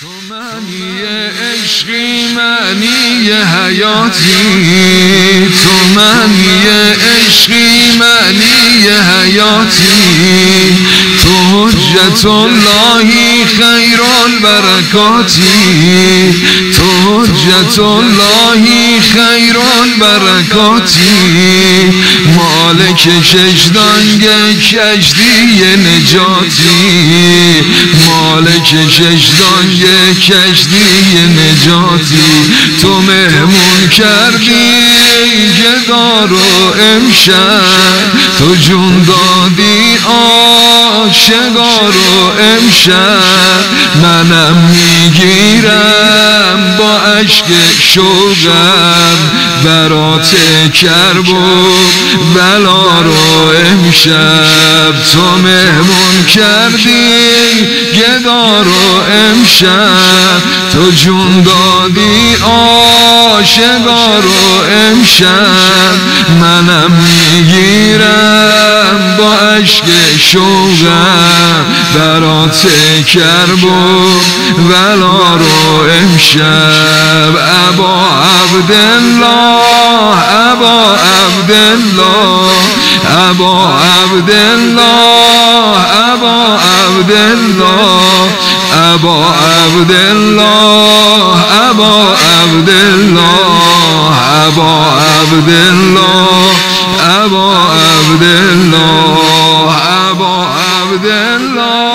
تو معنی عشقی معنی حیاتی، تو معنی عشقی معنی حیاتی، تو حجت اللهی خیر البرکاتی، تو حجت اللهی خیر البرکاتی، مالک ششدانگ کشتی نجاتی، مالک ششدانگ کشتی نجاتی، تو مهمون کردی گدا رو امشب، تو جون دادی عاشقا رو امشب، منم میگیرم با اشک شوقم برات کرب و بلا رو امشب، تو مهمون کردی گدا رو امشب، تو جون دادی عاشقا رو امشب، منم میگیرم با اشک شوقم برات کرب و بلا رو امشب، ابا عبدالله ابا عبدالله ابا عبدالله ابا عبدالله ابا عبدالله ابا عبدالله ابا عبدالله ابا عبدالله ابا عبدالله